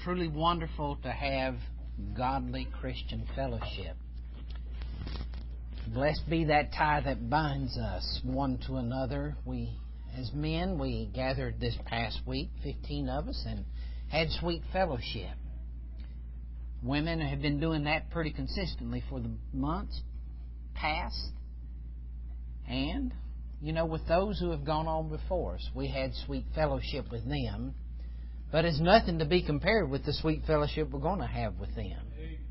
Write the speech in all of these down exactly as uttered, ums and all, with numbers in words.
truly wonderful to have godly Christian fellowship. Blessed be that tie that binds us one to another. We, as men, we gathered this past week, fifteen of us, and had sweet fellowship. Women have been doing that pretty consistently for the months past. And, you know, with those who have gone on before us, we had sweet fellowship with them. But it's nothing to be compared with the sweet fellowship we're going to have with them.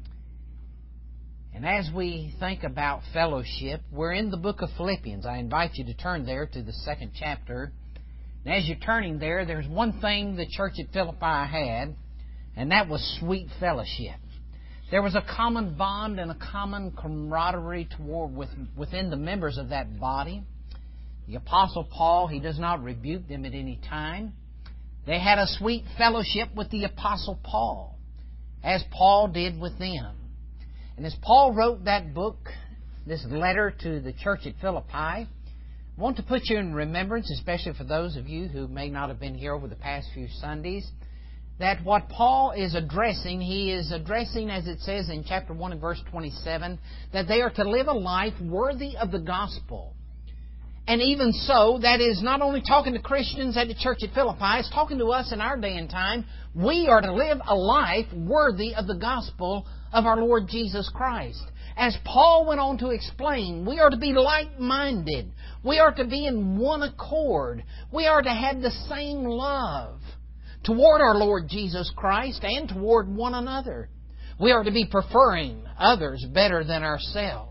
And as we think about fellowship, we're in the book of Philippians. I invite you to turn there to the second chapter. And as you're turning there, there's one thing the church at Philippi had, and that was sweet fellowship. There was a common bond and a common camaraderie toward with, within the members of that body. The Apostle Paul, he does not rebuke them at any time. They had a sweet fellowship with the Apostle Paul, as Paul did with them. And as Paul wrote that book, this letter to the church at Philippi, I want to put you in remembrance, especially for those of you who may not have been here over the past few Sundays, that what Paul is addressing, he is addressing, as it says in chapter one and verse twenty-seven, that they are to live a life worthy of the gospel. And even so, that is not only talking to Christians at the church at Philippi, it's talking to us in our day and time. We are to live a life worthy of the gospel of our Lord Jesus Christ. As Paul went on to explain, we are to be like-minded. We are to be in one accord. We are to have the same love toward our Lord Jesus Christ and toward one another. We are to be preferring others better than ourselves.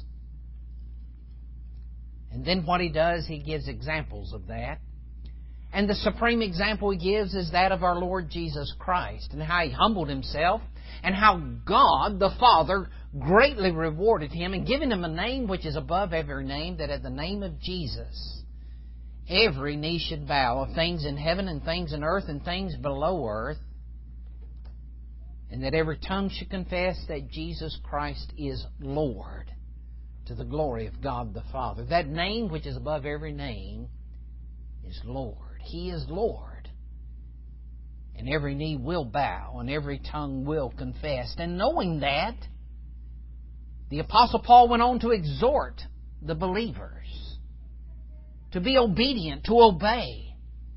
And then what he does, he gives examples of that. And the supreme example he gives is that of our Lord Jesus Christ, and how He humbled Himself, and how God the Father greatly rewarded Him and given Him a name which is above every name, that at the name of Jesus every knee should bow, of things in heaven and things in earth and things below earth, and that every tongue should confess that Jesus Christ is Lord, to the glory of God the Father. That name which is above every name is Lord. He is Lord. And every knee will bow and every tongue will confess. And knowing that, the Apostle Paul went on to exhort the believers to be obedient, to obey,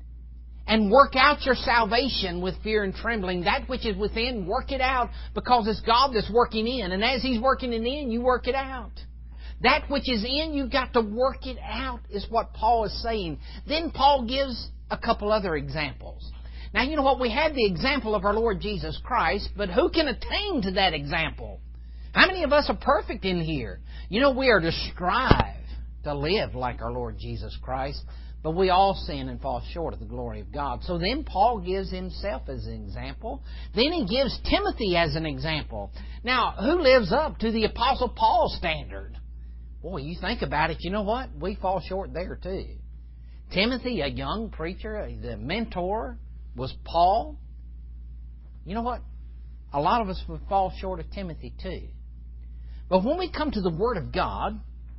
and work out your salvation with fear and trembling. That which is within, work it out, because it's God that's working in. And as He's working it in, you work it out. That which is in, you've got to work it out, is what Paul is saying. Then Paul gives a couple other examples. Now, you know what? We had the example of our Lord Jesus Christ, but who can attain to that example? How many of us are perfect in here? You know, we are to strive to live like our Lord Jesus Christ, but we all sin and fall short of the glory of God. So then Paul gives himself as an example. Then he gives Timothy as an example. Now, who lives up to the Apostle Paul's standard? Boy, you think about it, you know what? We fall short there too. Timothy, a young preacher, the mentor was Paul. You know what? A lot of us would fall short of Timothy too. But when we come to the Word of God,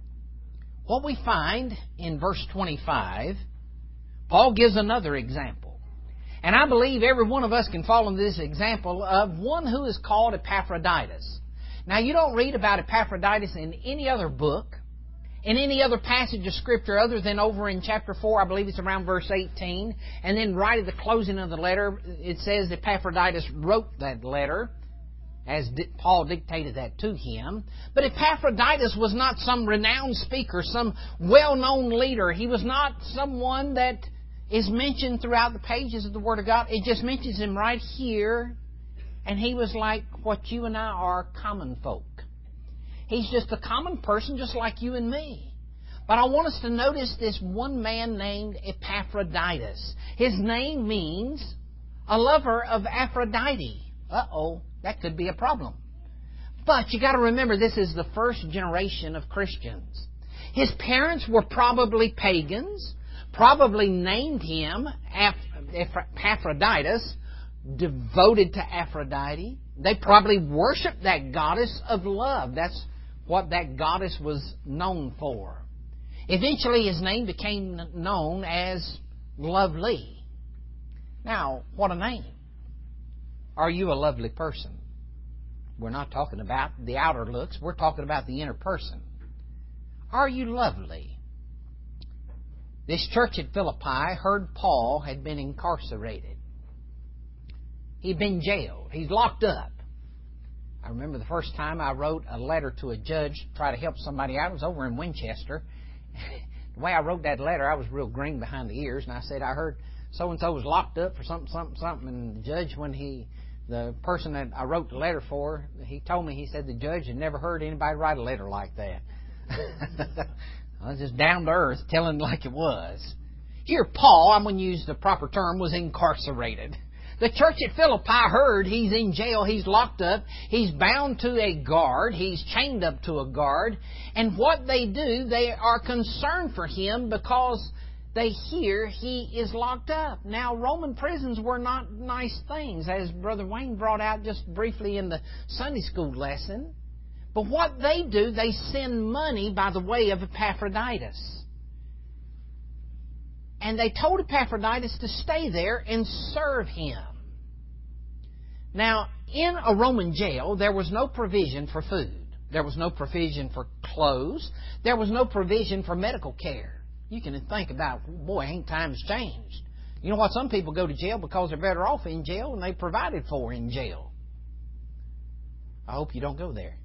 what we find in verse twenty-five, Paul gives another example. And I believe every one of us can follow this example of one who is called Epaphroditus. Now, you don't read about Epaphroditus in any other book, in any other passage of Scripture other than over in chapter four, I believe it's around verse eighteen. And then right at the closing of the letter, it says Epaphroditus wrote that letter, as Paul dictated that to him. But Epaphroditus was not some renowned speaker, some well-known leader. He was not someone that is mentioned throughout the pages of the Word of God. It just mentions him right here. And he was like what you and I are, common folk. He's just a common person just like you and me. But I want us to notice this one man named Epaphroditus. His name means a lover of Aphrodite. Uh-oh, that could be a problem. But you got to remember, this is the first generation of Christians. His parents were probably pagans, probably named him Epaphroditus, devoted to Aphrodite. They probably worshipped that goddess of love. That's what that goddess was known for. Eventually his name became known as Lovely. Now, what a name. Are you a lovely person? We're not talking about the outer looks. We're talking about the inner person. Are you lovely? This church at Philippi heard Paul had been incarcerated. He'd been jailed. He's locked up. I remember the first time I wrote a letter to a judge to try to help somebody out. It was over in Winchester. The way I wrote that letter, I was real green behind the ears, and I said, I heard so-and-so was locked up for something, something, something, and the judge, when he, the person that I wrote the letter for, he told me, he said the judge had never heard anybody write a letter like that. I was just down to earth, telling it like it was. Here, Paul, I'm going to use the proper term, was incarcerated. The church at Philippi heard he's in jail, he's locked up, he's bound to a guard, he's chained up to a guard. And what they do, they are concerned for him because they hear he is locked up. Now, Roman prisons were not nice things, as Brother Wayne brought out just briefly in the Sunday school lesson. But what they do, they send money by the way of Epaphroditus. And they told Epaphroditus to stay there and serve him. Now, in a Roman jail, there was no provision for food. There was no provision for clothes. There was no provision for medical care. You can think about, boy, ain't times changed. You know what? Some people go to jail because they're better off in jail and they provided for in jail. I hope you don't go there.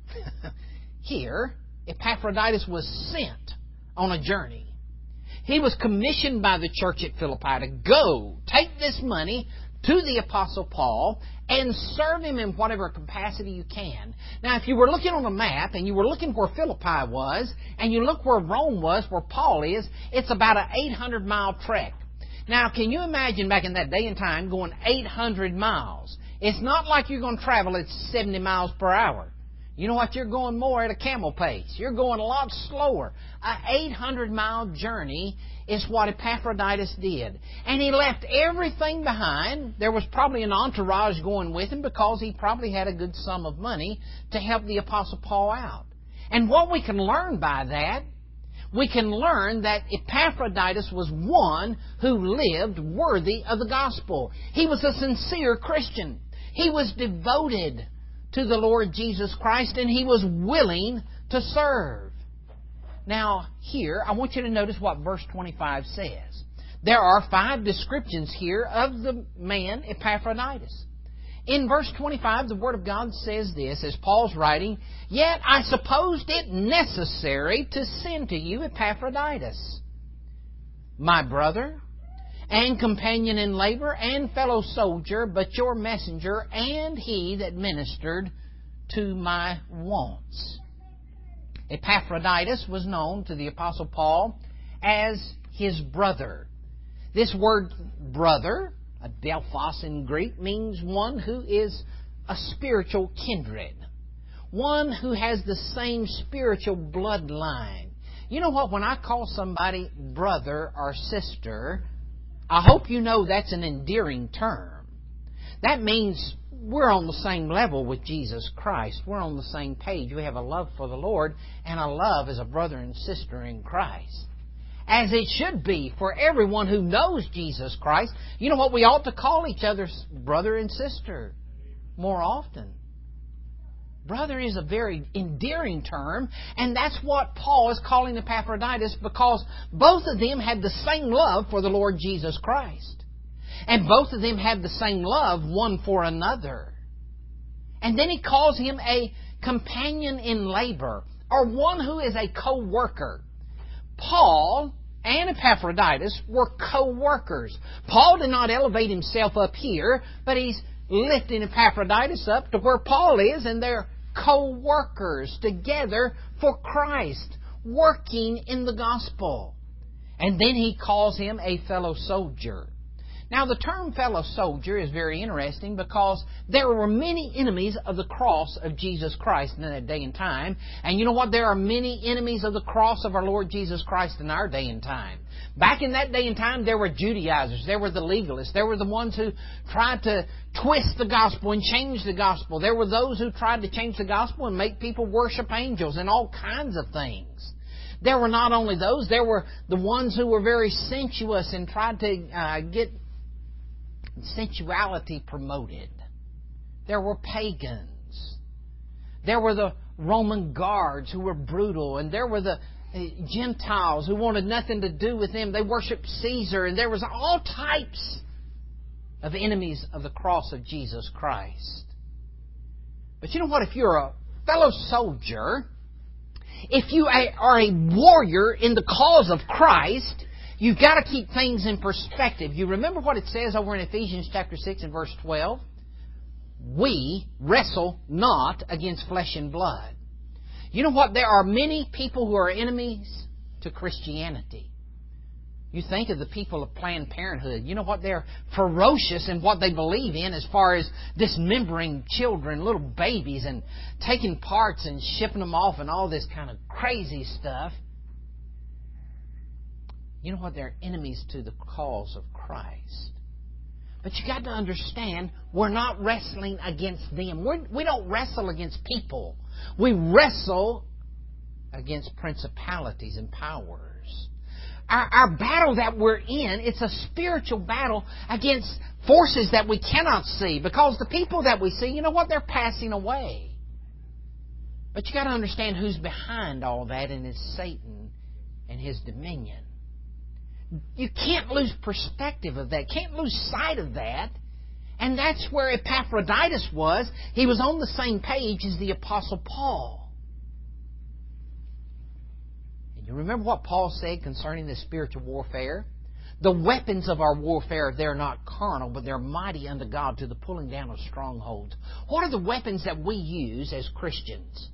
Here, Epaphroditus was sent on a journey. He was commissioned by the church at Philippi to go, take this money to the Apostle Paul and serve him in whatever capacity you can. Now, if you were looking on a map and you were looking where Philippi was and you look where Rome was, where Paul is, it's about an eight hundred mile trek. Now, can you imagine back in that day and time going eight hundred miles? It's not like you're going to travel at seventy miles per hour. You know what? You're going more at a camel pace. You're going a lot slower. An eight hundred mile journey is what Epaphroditus did. And he left everything behind. There was probably an entourage going with him because he probably had a good sum of money to help the Apostle Paul out. And what we can learn by that, we can learn that Epaphroditus was one who lived worthy of the gospel. He was a sincere Christian. He was devoted to the Lord Jesus Christ, and he was willing to serve. Now, here, I want you to notice what verse twenty-five says. There are five descriptions here of the man Epaphroditus. In verse twenty-five, the Word of God says this, as Paul's writing, "Yet I supposed it necessary to send to you Epaphroditus, my brother, and companion in labor, and fellow soldier, but your messenger, and he that ministered to my wants." Epaphroditus was known to the Apostle Paul as his brother. This word brother, adelphos in Greek, means one who is a spiritual kindred. One who has the same spiritual bloodline. You know what? When I call somebody brother or sister, I hope you know that's an endearing term. That means we're on the same level with Jesus Christ. We're on the same page. We have a love for the Lord and a love as a brother and sister in Christ. As it should be for everyone who knows Jesus Christ. You know what? We ought to call each other brother and sister more often. Brother is a very endearing term, and that's what Paul is calling Epaphroditus, because both of them had the same love for the Lord Jesus Christ. And both of them had the same love one for another. And then he calls him a companion in labor, or one who is a co-worker. Paul and Epaphroditus were co-workers. Paul did not elevate himself up here, but he's lifting Epaphroditus up to where Paul is, and they're co-workers together for Christ, working in the gospel. And then he calls him a fellow soldier. Now, the term fellow soldier is very interesting because there were many enemies of the cross of Jesus Christ in that day and time. And you know what? There are many enemies of the cross of our Lord Jesus Christ in our day and time. Back in that day and time, there were Judaizers. There were the legalists. There were the ones who tried to twist the gospel and change the gospel. There were those who tried to change the gospel and make people worship angels and all kinds of things. There were not only those, there were the ones who were very sensuous and tried to uh, get sensuality promoted. There were pagans. There were the Roman guards who were brutal, and there were the Gentiles who wanted nothing to do with them. They worshiped Caesar, and there was all types of enemies of the cross of Jesus Christ. But you know what? If you're a fellow soldier, if you are a warrior in the cause of Christ, you've got to keep things in perspective. You remember what it says over in Ephesians chapter six and verse twelve? We wrestle not against flesh and blood. You know what? There are many people who are enemies to Christianity. You think of the people of Planned Parenthood. You know what? They're ferocious in what they believe in as far as dismembering children, little babies, and taking parts and shipping them off and all this kind of crazy stuff. You know what? They're enemies to the cause of Christ. But you got to understand, we're not wrestling against them. We're, we don't wrestle against people. We wrestle against principalities and powers. Our, our battle that we're in, it's a spiritual battle against forces that we cannot see. Because the people that we see, you know what? They're passing away. But you got to understand who's behind all that, and it's Satan and his dominion. You can't lose perspective of that. Can't lose sight of that. And that's where Epaphroditus was. He was on the same page as the Apostle Paul. And you remember what Paul said concerning this spiritual warfare? The weapons of our warfare, they're not carnal, but they're mighty unto God to the pulling down of strongholds. What are the weapons that we use as Christians?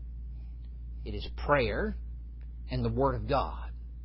It is prayer and the Word of God.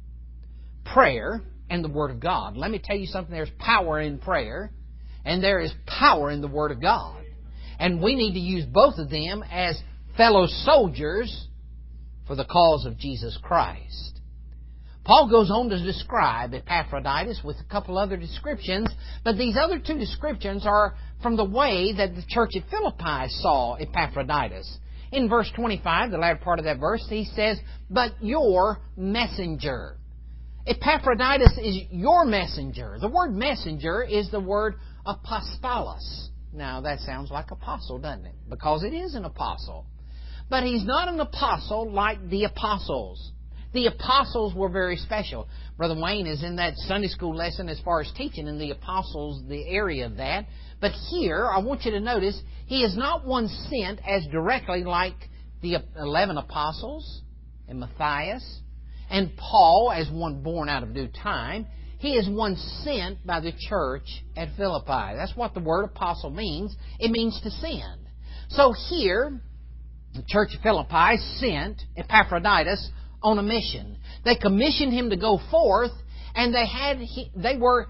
Prayer and the Word of God. Let me tell you something. There's power in prayer, and there is power in the Word of God. And we need to use both of them as fellow soldiers for the cause of Jesus Christ. Paul goes on to describe Epaphroditus with a couple other descriptions, but these other two descriptions are from the way that the church at Philippi saw Epaphroditus. In verse twenty-five, the latter part of that verse, he says, "But your messenger." Epaphroditus is your messenger. The word messenger is the word apostolos. Now, that sounds like apostle, doesn't it? Because it is an apostle. But he's not an apostle like the apostles. The apostles were very special. Brother Wayne is in that Sunday school lesson as far as teaching in the apostles, the area of that. But here, I want you to notice, he is not one sent as directly like the eleven apostles and Matthias and Paul as one born out of due time. He is one sent by the church at Philippi. That's what the word apostle means. It means to send. So here, the church of Philippi sent Epaphroditus on a mission. They commissioned him to go forth, and they had they were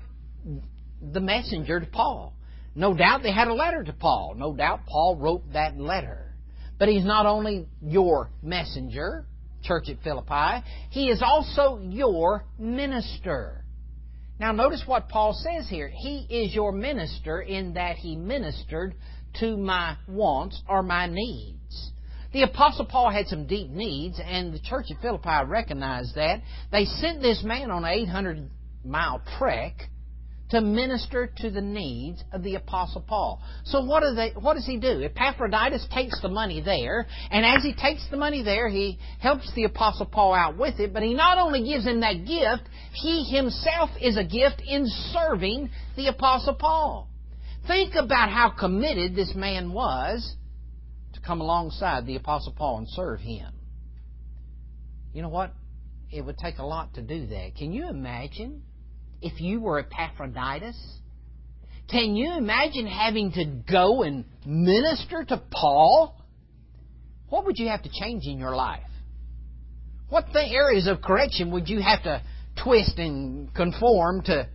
the messenger to Paul. No doubt they had a letter to Paul. No doubt Paul wrote that letter. But he's not only your messenger, church at Philippi, he is also your minister. Now notice what Paul says here. He is your minister in that he ministered to my wants or my needs. The Apostle Paul had some deep needs, and the church at Philippi recognized that. They sent this man on an eight hundred mile trek to minister to the needs of the Apostle Paul. So what, do they, what does he do? Epaphroditus takes the money there, and as he takes the money there, he helps the Apostle Paul out with it, but he not only gives him that gift, he himself is a gift in serving the Apostle Paul. Think about how committed this man was to come alongside the Apostle Paul and serve him. You know what? It would take a lot to do that. Can you imagine if you were Epaphroditus? Can you imagine having to go and minister to Paul? What would you have to change in your life? What the areas of correction would you have to twist and conform to?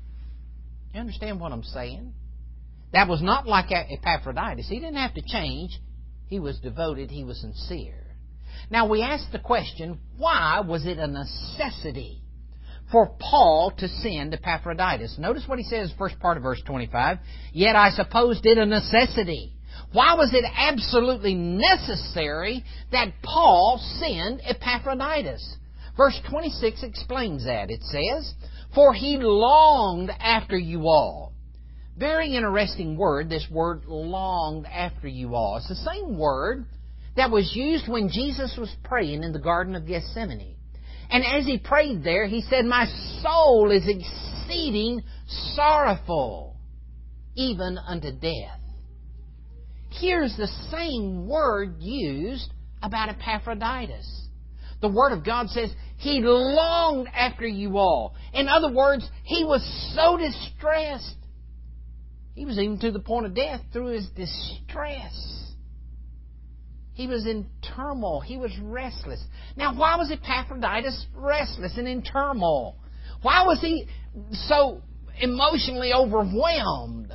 You understand what I'm saying? That was not like Epaphroditus. He didn't have to change. He was devoted. He was sincere. Now we ask the question, why was it a necessity for Paul to send Epaphroditus? Notice what he says, first part of verse twenty-five. Yet I supposed it a necessity. Why was it absolutely necessary that Paul send Epaphroditus? Verse twenty-six explains that. It says, for he longed after you all, Very interesting word, this word longed after you all. It's the same word that was used when Jesus was praying in the Garden of Gethsemane. And as He prayed there, He said, my soul is exceeding sorrowful, even unto death. Here's the same word used about Epaphroditus. The Word of God says, he longed after you all. In other words, he was so distressed. He was even to the point of death through his distress. He was in turmoil. He was restless. Now, why was Epaphroditus restless and in turmoil? Why was he so emotionally overwhelmed?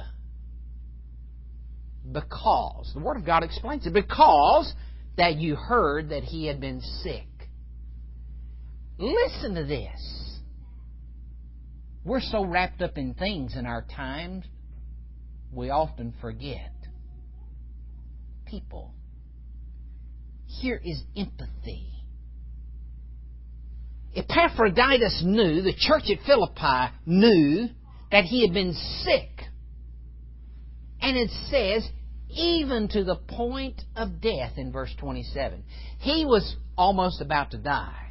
Because, the Word of God explains it, because that you heard that he had been sick. Listen to this. We're so wrapped up in things in our times, we often forget people. Here is empathy. Epaphroditus knew, the church at Philippi knew, that he had been sick. And it says, even to the point of death in verse twenty-seven. He was almost about to die.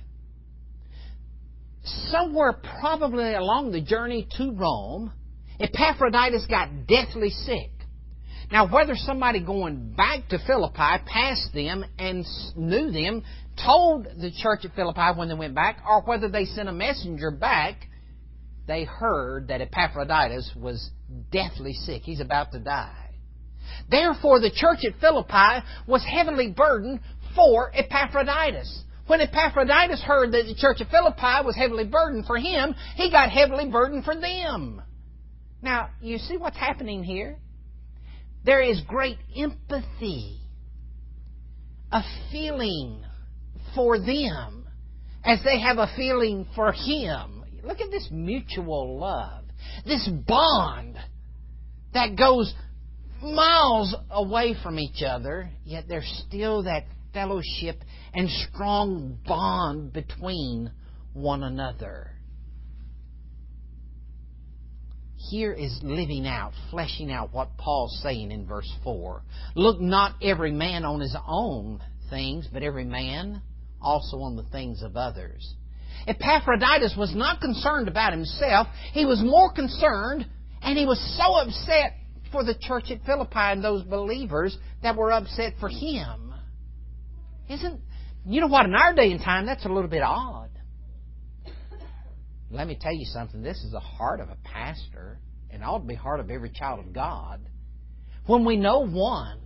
Somewhere probably along the journey to Rome, Epaphroditus got deathly sick. Now, whether somebody going back to Philippi passed them and knew them, told the church at Philippi when they went back, or whether they sent a messenger back, they heard that Epaphroditus was deathly sick. He's about to die. Therefore, the church at Philippi was heavily burdened for Epaphroditus. When Epaphroditus heard that the church at Philippi was heavily burdened for him, he got heavily burdened for them. Now, you see what's happening here? There is great empathy, a feeling for them as they have a feeling for him. Look at this mutual love, this bond that goes miles away from each other, yet there's still that fellowship and strong bond between one another. Here is living out, fleshing out what Paul's saying in verse four. Look not every man on his own things, but every man also on the things of others. Epaphroditus was not concerned about himself. He was more concerned, and he was so upset for the church at Philippi and those believers that were upset for him. Isn't, you know what, in our day and time, that's a little bit odd. Let me tell you something. This is the heart of a pastor, and ought to be the heart of every child of God. When we know one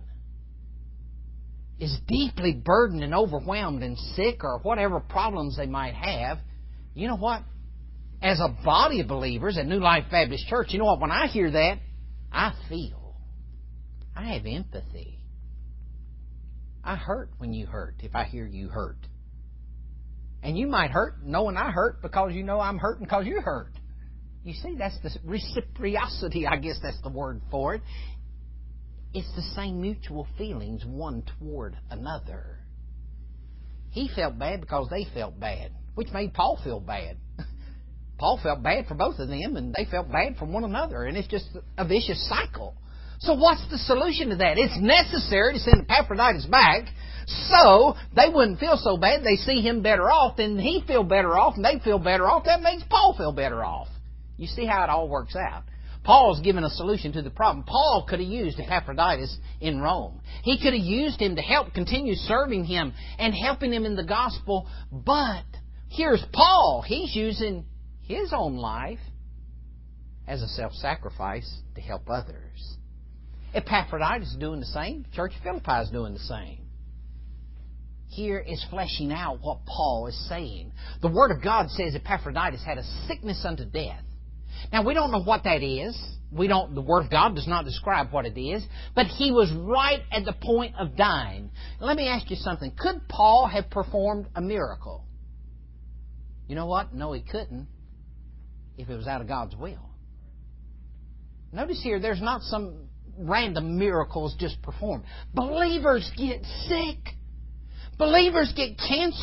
is deeply burdened and overwhelmed and sick or whatever problems they might have, you know what? As a body of believers at New Life Baptist Church, you know what? When I hear that, I feel. I have empathy. I hurt when you hurt, if I hear you hurt. And you might hurt knowing I hurt because you know I'm hurting because you hurt. You see, that's the reciprocity, I guess that's the word for it. It's the same mutual feelings one toward another. He felt bad because they felt bad, which made Paul feel bad. Paul felt bad for both of them, and they felt bad for one another, and it's just a vicious cycle. So what's the solution to that? It's necessary to send Epaphroditus back so they wouldn't feel so bad. They see him better off, then he feel better off, and they feel better off. That makes Paul feel better off. You see how it all works out. Paul's given a solution to the problem. Paul could have used Epaphroditus in Rome. He could have used him to help continue serving him and helping him in the gospel. But here's Paul. He's using his own life as a self-sacrifice to help others. Epaphroditus is doing the same. Church of Philippi is doing the same. Here is fleshing out what Paul is saying. The Word of God says Epaphroditus had a sickness unto death. Now, we don't know what that is. We don't. The Word of God does not describe what it is. But he was right at the point of dying. Let me ask you something. Could Paul have performed a miracle? You know what? No, he couldn't, if it was out of God's will. Notice here, there's not some random miracles just performed. Believers get sick. Believers get cancer.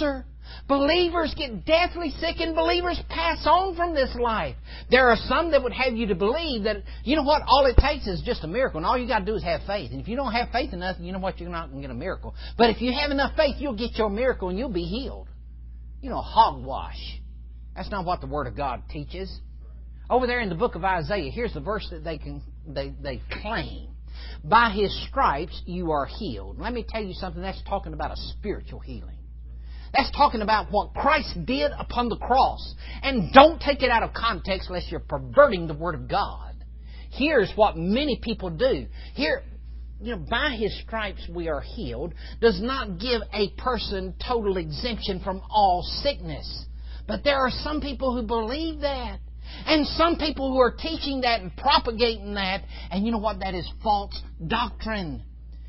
Believers get deathly sick and believers pass on from this life. There are some that would have you to believe that, you know what, all it takes is just a miracle, and all you got to do is have faith. And if you don't have faith in nothing, you know what, you're not going to get a miracle. But if you have enough faith, you'll get your miracle and you'll be healed. You know, hogwash. That's not what the Word of God teaches. Over there in the book of Isaiah, here's the verse that they can they, they claim. By His stripes you are healed. Let me tell you something, that's talking about a spiritual healing. That's talking about what Christ did upon the cross. And don't take it out of context unless you're perverting the Word of God. Here's what many people do. Here, you know, by His stripes we are healed does not give a person total exemption from all sickness. But there are some people who believe that. And some people who are teaching that and propagating that. And you know what? That is false doctrine.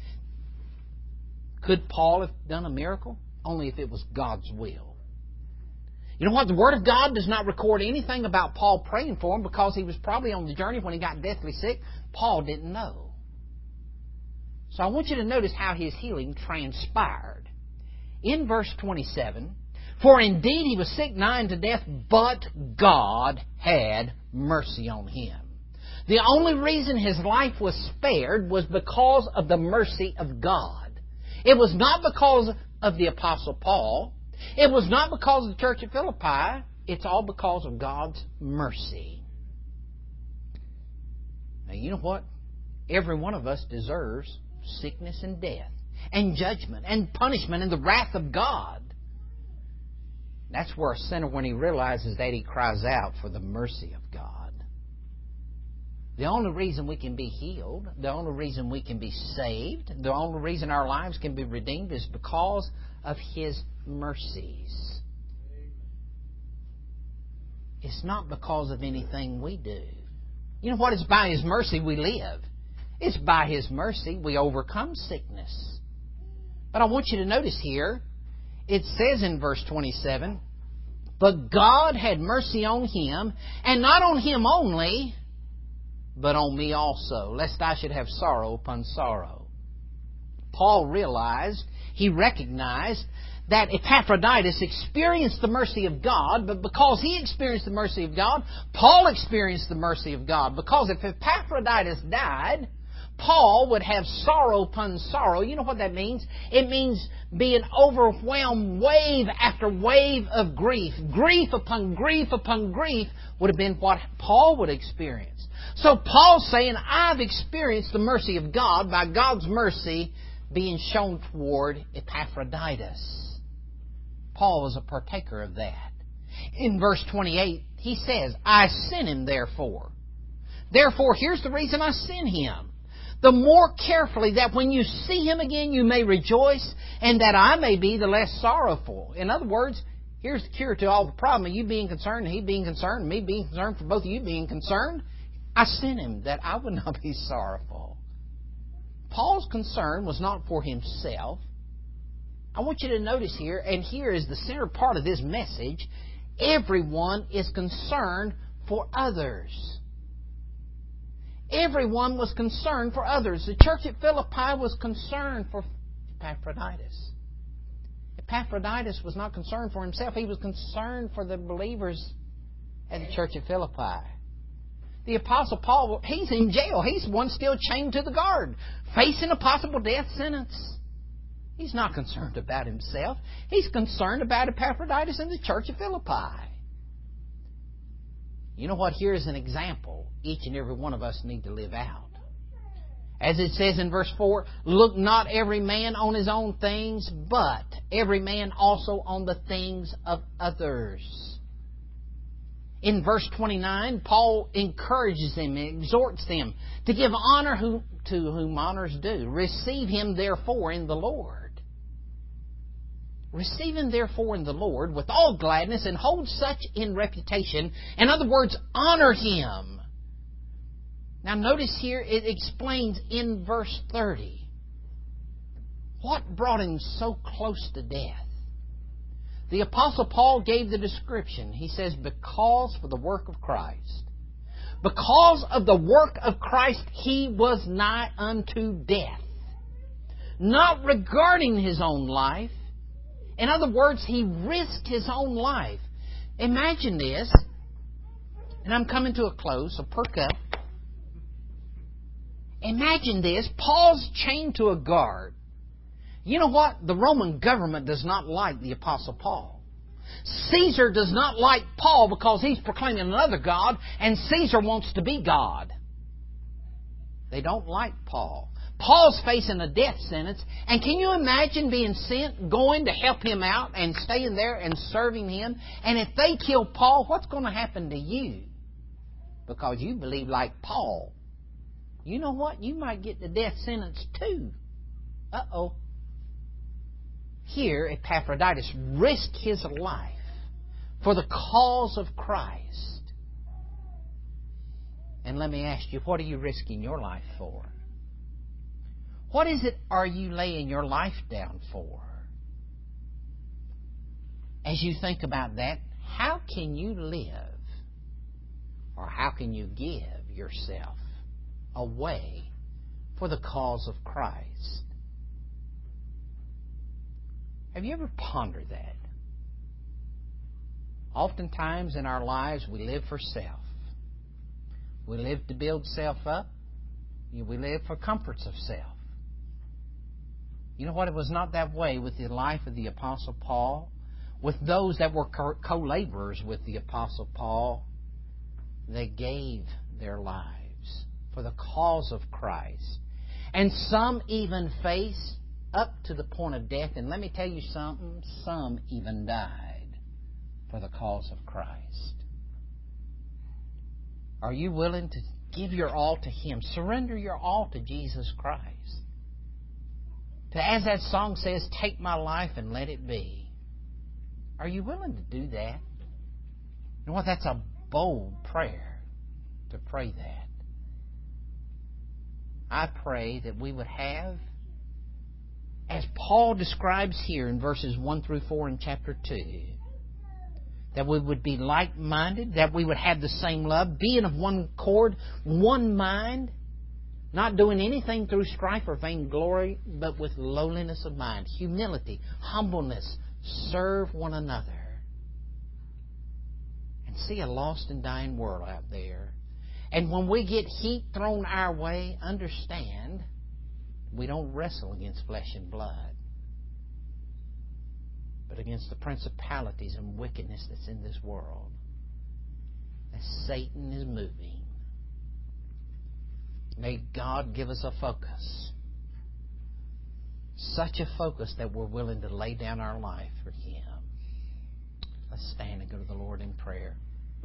Could Paul have done a miracle? Only if it was God's will. You know what? The Word of God does not record anything about Paul praying for him because he was probably on the journey when he got deathly sick. Paul didn't know. So I want you to notice how his healing transpired. In verse twenty-seven, for indeed he was sick nigh unto death, but God had mercy on him. The only reason his life was spared was because of the mercy of God. It was not because of the Apostle Paul. It was not because of the church at Philippi. It's all because of God's mercy. Now, you know what? Every one of us deserves sickness and death and judgment and punishment and the wrath of God. That's where a sinner, when he realizes that, he cries out for the mercy of God. The only reason we can be healed, the only reason we can be saved, the only reason our lives can be redeemed is because of His mercies. It's not because of anything we do. You know what? It's by His mercy we live. It's by His mercy we overcome sickness. But I want you to notice here, it says in verse twenty-seven, but God had mercy on him, and not on him only, but on me also, lest I should have sorrow upon sorrow. Paul realized, he recognized that Epaphroditus experienced the mercy of God, but because he experienced the mercy of God, Paul experienced the mercy of God. Because if Epaphroditus died, Paul would have sorrow upon sorrow. You know what that means? It means being overwhelmed wave after wave of grief. Grief upon grief upon grief would have been what Paul would experience. So Paul's saying, I've experienced the mercy of God by God's mercy being shown toward Epaphroditus. Paul was a partaker of that. In verse twenty-eight, he says, I sent him therefore. Therefore, here's the reason I sent him. The more carefully that when you see him again you may rejoice, and that I may be the less sorrowful. In other words, here's the cure to all the problem of you being concerned, and he being concerned, and me being concerned, for both of you being concerned. I sent him that I would not be sorrowful. Paul's concern was not for himself. I want you to notice here, and here is the center part of this message, everyone is concerned for others. Everyone was concerned for others. The church at Philippi was concerned for Epaphroditus. Epaphroditus was not concerned for himself. He was concerned for the believers at the church at Philippi. The Apostle Paul, he's in jail. He's one still chained to the guard, facing a possible death sentence. He's not concerned about himself. He's concerned about Epaphroditus and the church at Philippi. You know what? Here is an example each and every one of us need to live out. As it says in verse four, look not every man on his own things, but every man also on the things of others. In verse twenty-nine, Paul encourages them, exhorts them to give honor who, to whom honors due. Receive him therefore in the Lord. Receive him therefore in the Lord with all gladness, and hold such in reputation. In other words, honor him. Now notice here it explains in verse thirty what brought him so close to death. The Apostle Paul gave the description. He says, because for the work of Christ. Because of the work of Christ, he was nigh unto death. Not regarding his own life. In other words, He risked His own life. Imagine this, and I'm coming to a close, so perk up. Imagine this, Paul's chained to a guard. You know what? The Roman government does not like the Apostle Paul. Caesar does not like Paul because he's proclaiming another God, and Caesar wants to be God. They don't like Paul. Paul's facing a death sentence, and can you imagine being sent, going to help him out and staying there and serving him? And if they kill Paul, what's going to happen to you? Because you believe like Paul. You know what? You might get the death sentence too. Uh-oh. Here, Epaphroditus risked his life for the cause of Christ. And let me ask you, what are you risking your life for? What is it are you laying your life down for? As you think about that, how can you live, or how can you give yourself away for the cause of Christ? Have you ever pondered that? Oftentimes in our lives we live for self. We live to build self up. We live for comforts of self. You know what? It was not that way with the life of the Apostle Paul. With those that were co-laborers with the Apostle Paul, they gave their lives for the cause of Christ. And some even faced up to the point of death. And let me tell you something, some even died for the cause of Christ. Are you willing to give your all to Him? Surrender your all to Jesus Christ. To, as that song says, take my life and let it be. Are you willing to do that? You know what? That's a bold prayer to pray that. I pray that we would have, as Paul describes here in verses one through four in chapter two, that we would be like-minded, that we would have the same love, being of one accord, one mind, not doing anything through strife or vainglory, but with lowliness of mind, humility, humbleness, serve one another. And see a lost and dying world out there. And when we get heat thrown our way, understand we don't wrestle against flesh and blood, but against the principalities and wickedness that's in this world, as Satan is moving. May God give us a focus, such a focus that we're willing to lay down our life for Him. Let's stand and go to the Lord in prayer.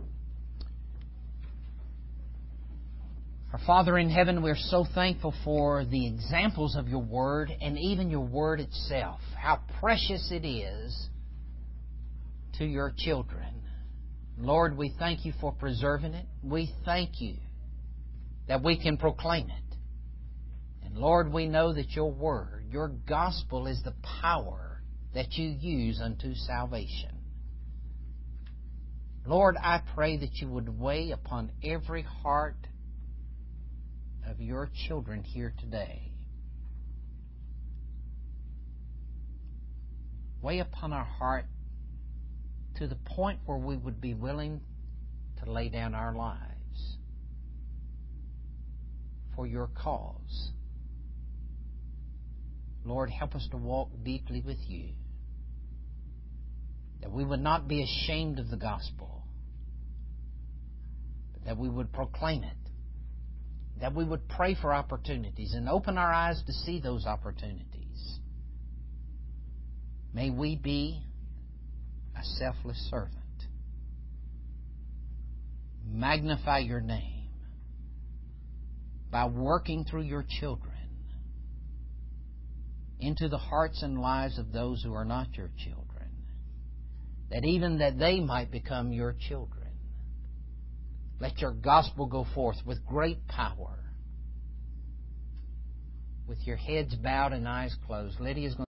Our Father in heaven, we're so thankful for the examples of your Word and even your Word itself. How precious it is to your children. Lord, we thank you for preserving it. We thank you that we can proclaim it. And Lord, we know that your Word, your gospel, is the power that you use unto salvation. Lord, I pray that you would weigh upon every heart of your children here today. Weigh upon our heart to the point where we would be willing to lay down our lives for your cause. Lord, help us to walk deeply with you, that we would not be ashamed of the gospel, but that we would proclaim it, that we would pray for opportunities and open our eyes to see those opportunities. May we be a selfless servant. Magnify your name by working through your children into the hearts and lives of those who are not your children, that even that they might become your children. Let your gospel go forth with great power. With your heads bowed and eyes closed, Lydia's going